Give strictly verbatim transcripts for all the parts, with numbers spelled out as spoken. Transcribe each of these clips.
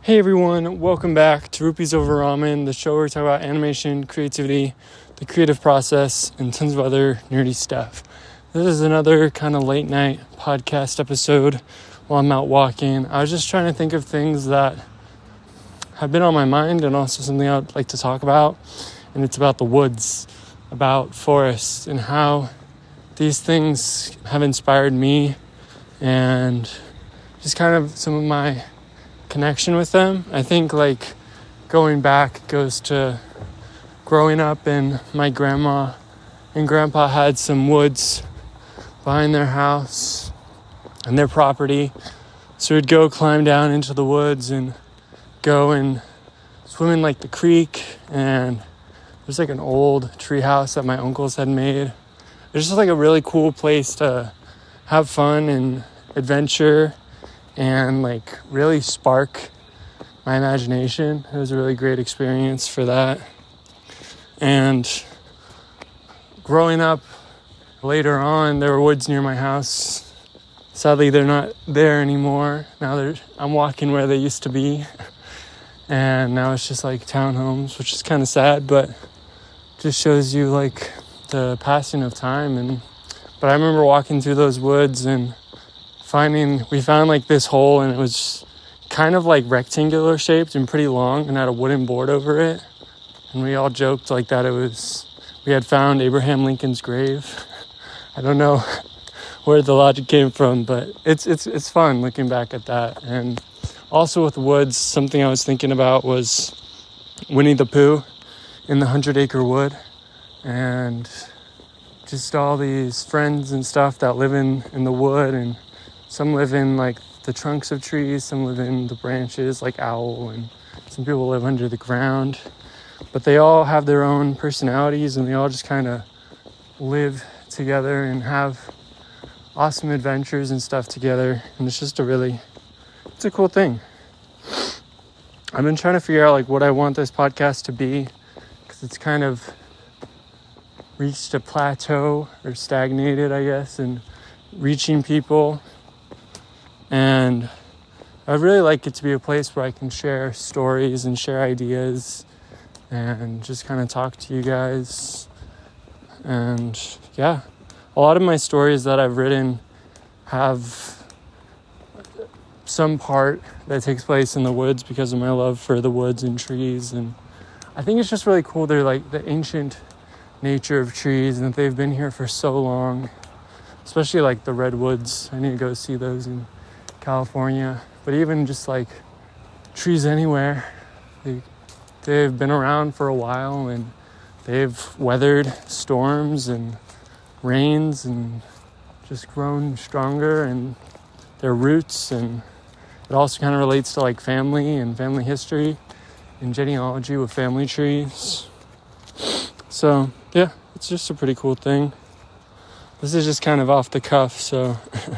Hey everyone, welcome back to Rupees Over Ramen, the show where we talk about animation, creativity, the creative process, and tons of other nerdy stuff. This is another kind of late night podcast episode while I'm out walking. I was just trying to think of things that have been on my mind and also something I'd like to talk about. And it's about the woods, about forests, and how these things have inspired me and just kind of some of my connection with them. I think like going back goes to growing up, and my grandma and grandpa had some woods behind their house and their property, so we'd go climb down into the woods and go and swim in like the creek. And there's like an old tree house that my uncles had made. It's just like a really cool place to have fun and adventure and like really spark my imagination. It was a really great experience for that. And growing up later on, there were woods near my house. Sadly, they're not there anymore. Now they're, I'm walking where they used to be. And now it's just like townhomes, which is kind of sad, but just shows you like the passing of time. And but I remember walking through those woods and finding, we found like this hole, and it was kind of like rectangular shaped and pretty long and had a wooden board over it. And we all joked like that it was, we had found Abraham Lincoln's grave. I don't know where the logic came from, but it's it's it's fun looking back at that. And also with woods, something I was thinking about was Winnie the Pooh in the Hundred Acre Wood, and just all these friends and stuff that live in, in the wood, and some live in like the trunks of trees, some live in the branches like Owl, and some people live under the ground. But they all have their own personalities, and they all just kind of live together and have awesome adventures and stuff together. And it's just a really, it's a cool thing. I've been trying to figure out like what I want this podcast to be, because it's kind of reached a plateau or stagnated, I guess, and reaching people. And I'd really like it to be a place where I can share stories and share ideas and just kind of talk to you guys. And yeah, a lot of my stories that I've written have some part that takes place in the woods because of my love for the woods and trees. And I think it's just really cool. They're like the ancient nature of trees, and that they've been here for so long, especially like the redwoods. I need to go see those in California. But even just like trees anywhere, they, they've been around for a while, and they've weathered storms and rains and just grown stronger, and their roots. And it also kind of relates to like family and family history and genealogy with family trees. So yeah, it's just a pretty cool thing. This is just kind of off the cuff, so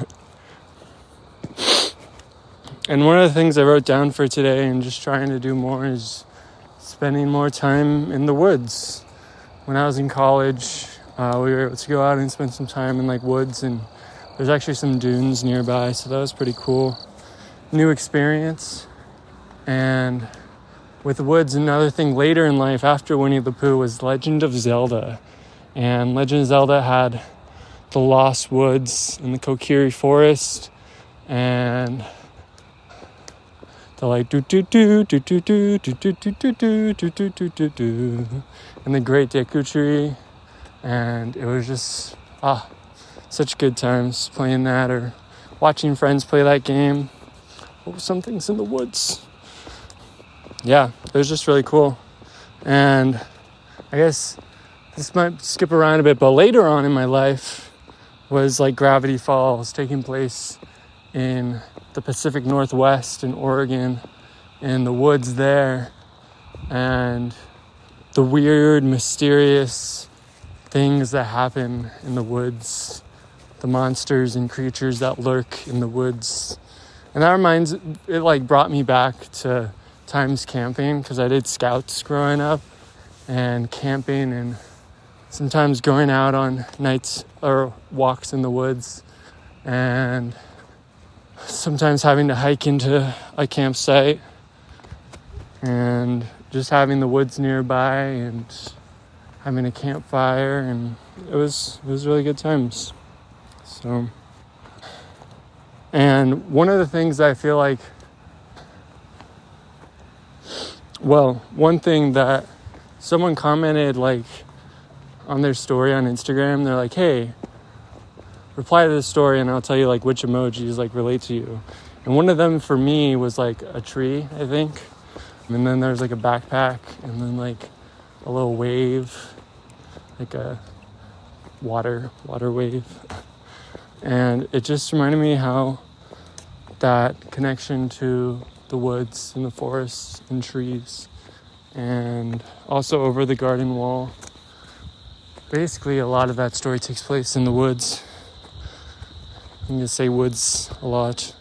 and one of the things I wrote down for today and just trying to do more is spending more time in the woods. When I was in college, uh, we were able to go out and spend some time in like woods, and there's actually some dunes nearby, so that was pretty cool. New experience. And with the woods, another thing later in life after Winnie the Pooh was Legend of Zelda. And Legend of Zelda had the Lost Woods and the Kokiri Forest, and the like do do do do do do do do do do do do do do do do and the Great Deku Tree. And it was just ah such good times playing that or watching friends play that game. What was some things in the woods? Yeah, it was just really cool. And I guess this might skip around a bit, but later on in my life was like Gravity Falls, taking place in the Pacific Northwest in Oregon, in the woods there, and the weird, mysterious things that happen in the woods, the monsters and creatures that lurk in the woods. And that reminds, it like brought me back to times camping, because I did scouts growing up, and camping, and sometimes going out on nights or walks in the woods, and sometimes having to hike into a campsite and just having the woods nearby and having a campfire, and it was it was really good times. So, and one of the things I feel like, well, one thing that someone commented like on their story on Instagram, they're like, hey, reply to this story and I'll tell you like which emojis like relate to you. And one of them for me was like a tree, I think. And then there's like a backpack, and then like a little wave, like a water, water wave. And it just reminded me how that connection to the woods and the forests and trees, and also over the garden wall. Basically, a lot of that story takes place in the woods. You can say woods a lot.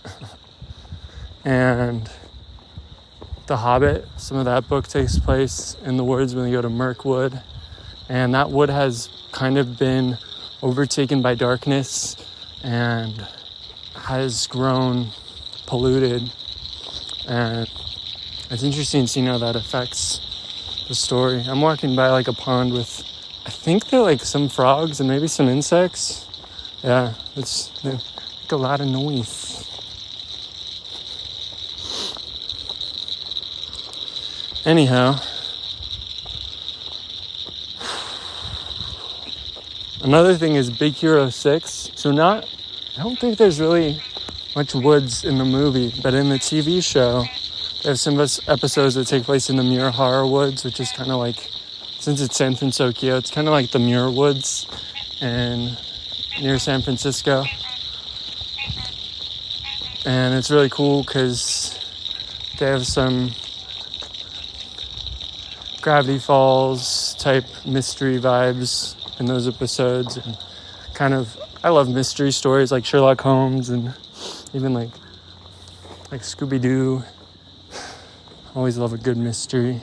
And The Hobbit, some of that book takes place in the woods when you go to Mirkwood. And that wood has kind of been overtaken by darkness and has grown polluted. And it's interesting to see how that affects the story. I'm walking by like a pond with, I think they're like some frogs and maybe some insects. Yeah, it's they make a lot of noise. Anyhow, another thing is Big Hero six. So not, I don't think there's really much woods in the movie, but in the T V show, they have some episodes that take place in the Murahara Woods, which is kind of like, since it's San Francisco, it's kind of like the Muir Woods and near San Francisco. And it's really cool because they have some Gravity Falls type mystery vibes in those episodes, and kind of, I love mystery stories like Sherlock Holmes and even like like Scooby-Doo. Always love a good mystery.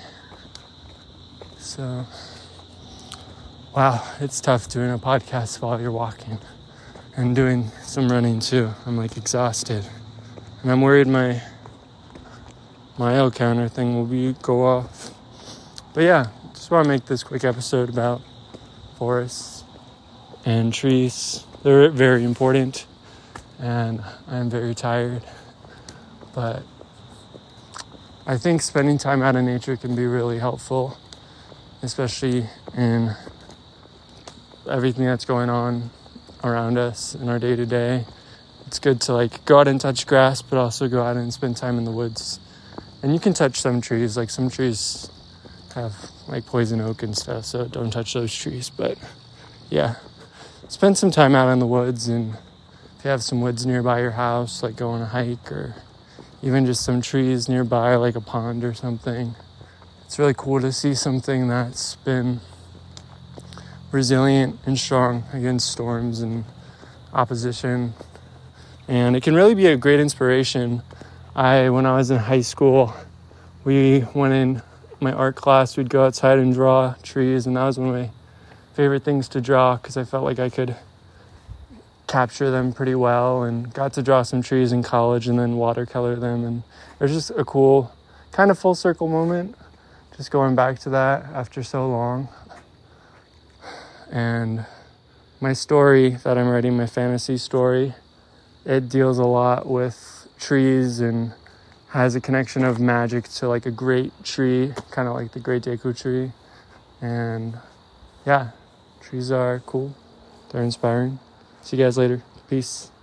So, wow, it's tough doing a podcast while you're walking and doing some running too. I'm like exhausted, and I'm worried my my L counter thing will be go off. But yeah, just want to make this quick episode about forests and trees. They're very important, and I'm very tired. But I think spending time out in nature can be really helpful, especially in everything that's going on around us in our day-to-day. It's good to like go out and touch grass, but also go out and spend time in the woods. And you can touch some trees, like some trees have like poison oak and stuff, so don't touch those trees. But yeah, spend some time out in the woods, and if you have some woods nearby your house, like go on a hike, or even just some trees nearby, like a pond or something. It's really cool to see something that's been resilient and strong against storms and opposition. And it can really be a great inspiration. I, when I was in high school, we went in my art class, we'd go outside and draw trees, and that was one of my favorite things to draw because I felt like I could capture them pretty well, and got to draw some trees in college and then watercolor them, and it was just a cool kind of full circle moment, just going back to that after so long. And my story that I'm writing, my fantasy story, it deals a lot with trees and has a connection of magic to like a great tree, kind of like the Great Deku tree. And yeah, trees are cool. They're inspiring. See you guys later. Peace.